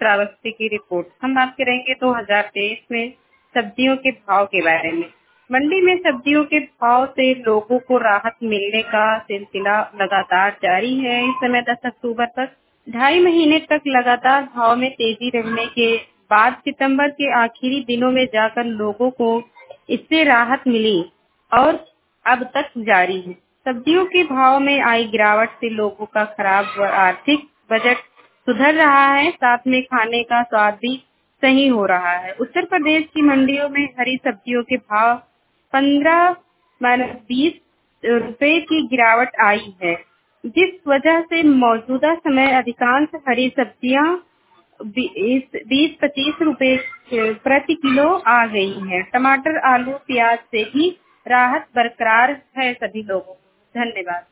श्रावस्ती की रिपोर्ट। हम बात करेंगे 2023 में सब्जियों के भाव के बारे में। मंडी में सब्जियों के भाव से लोगों को राहत मिलने का सिलसिला लगातार जारी है। इस समय 10 अक्टूबर तक 2.5 महीने तक लगातार भाव में तेजी रहने के बाद सितंबर के आखिरी दिनों में जाकर लोगों को इससे राहत मिली और अब तक जारी है। सब्जियों के भाव में आई गिरावट से लोगों का खराब आर्थिक बजट सुधर रहा है, साथ में खाने का स्वाद भी सही हो रहा है। उत्तर प्रदेश की मंडियों में हरी सब्जियों के भाव 15-20 रुपए की गिरावट आई है, जिस वजह से मौजूदा समय अधिकांश हरी सब्जियां 20-25 रुपए प्रति किलो आ गई है। टमाटर, आलू, प्याज से भी राहत बरकरार है सभी लोगों को। धन्यवाद।